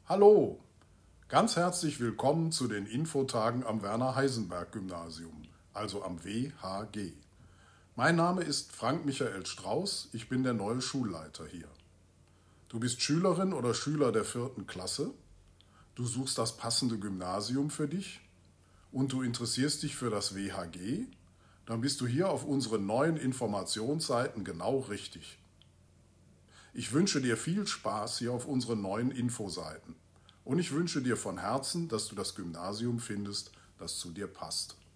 Hallo, ganz herzlich willkommen zu den Infotagen am Werner-Heisenberg-Gymnasium, also am WHG. Mein Name ist Frank Michael Strauß, ich bin der neue Schulleiter hier. Du bist Schülerin oder Schüler der 4. Klasse, du suchst das passende Gymnasium für dich und du interessierst dich für das WHG, dann bist du hier auf unseren neuen Informationsseiten genau richtig. Ich wünsche dir viel Spaß hier auf unseren neuen Infoseiten und ich wünsche dir von Herzen, dass du das Gymnasium findest, das zu dir passt.